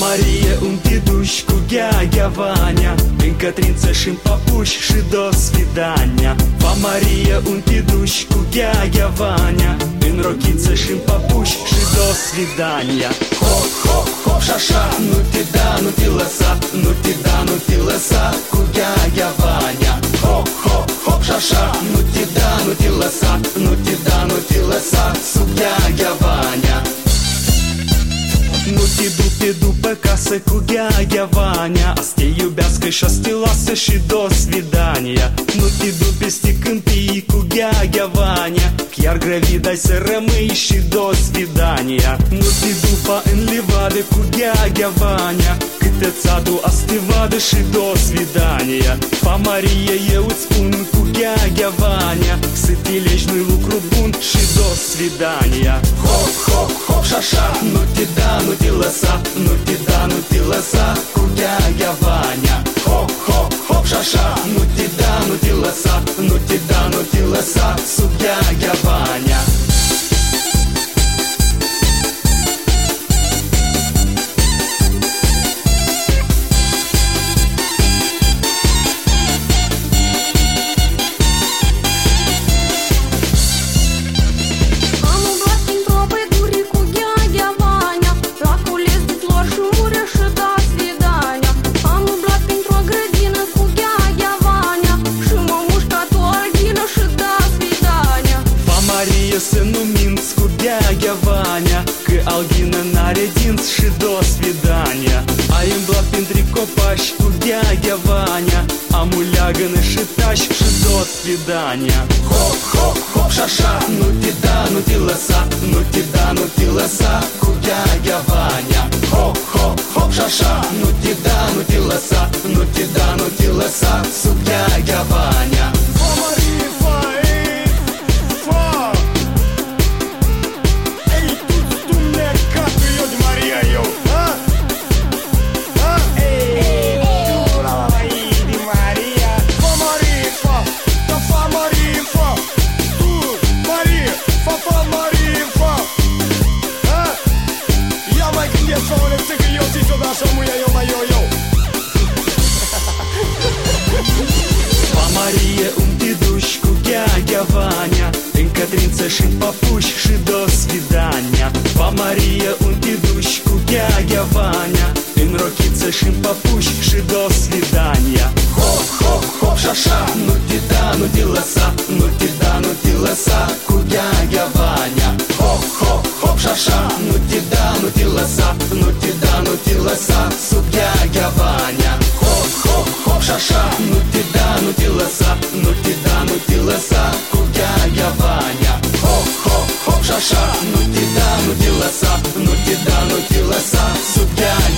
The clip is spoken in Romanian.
Marie, un te duci cu gheaghea Vania, în cătrință și-n papuși și do svidania. Fa Marie, un te duci cu gheaghea Vania, în rochiță și-n papuși și do svidania. Hop, hop, hop și așa, nu te da, nu te lăsa, nu te da, nu te lăsa cu gheaghea Vania. Hop, hop, hop și așa, nu te da, nu te lăsa, nu te da, nu te lăsa sub gheaghea Vania. Nu te dupe după casă cu gheaghea Vania, a să te iubească și a să te lasă și do svidania. Nu te dupe peste câmpii cu gheaghea Vania, chiar gravid ai să rămâi și do svidania. Nu te dupa în livadă cu gheaghea Vania, câte țadu a să te vadă și do svidania. Fa Marie, eu îți spun cu gheaghea Vania, să te legi nu-i lucru bun și do svidania. Hop, hop, hop și așa, nu te da, nu te lăsa, nu te da, nu te lăsa cu gheaghea Vania. Hop, hop, hop și așa, nu te da, nu te lăsa, nu te da, nu te lăsa sub gheaghea Vania. Să nu minți cu gheaghea Vania, că algină n-are dinți și do svidania. Ai îmblat printre copaci cu gheaghea Vania, am o leagănă și tași și do svidania. Hop, hop, hop și așa, nu te da, nu te lăsa, nu te da, nu te lăsa cu gheaghea Vania. Hop, hop, hop și așa, nu te da, nu te lăsa, nu te da, nu te lăsa sub gheaghea Vania. Fa Marie, un te duci cu gheaghea Vania, în cătrință și-n papuși și do svidania. Fa Marie, un te duci cu gheaghea Vania, în rochiță și-n papuși și do svidania. Hop, hop, hop și așa, nu te da, nu te lăsa, nu te da, nu te lăsa cu gheaghea Vania. Hop, hop, hop și așa, nu te da, nu te lăsa, nu te da, nu te lăsa sub gheaghea Vania. Hop, hop, hop și așa, nu te da, nu te lăsa, nu te da, nu te lăsa cu gheaghea Vania. Hop, hop, hop și așa, nu te da, nu te lăsa, nu te da, nu te lăsa sub gheaghea